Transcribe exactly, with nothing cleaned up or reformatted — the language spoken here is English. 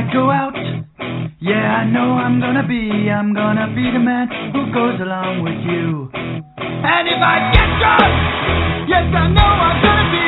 I go out, yeah, I know I'm gonna be, I'm gonna be the man who goes along with you. And if I get drunk, yes, I know I'm gonna be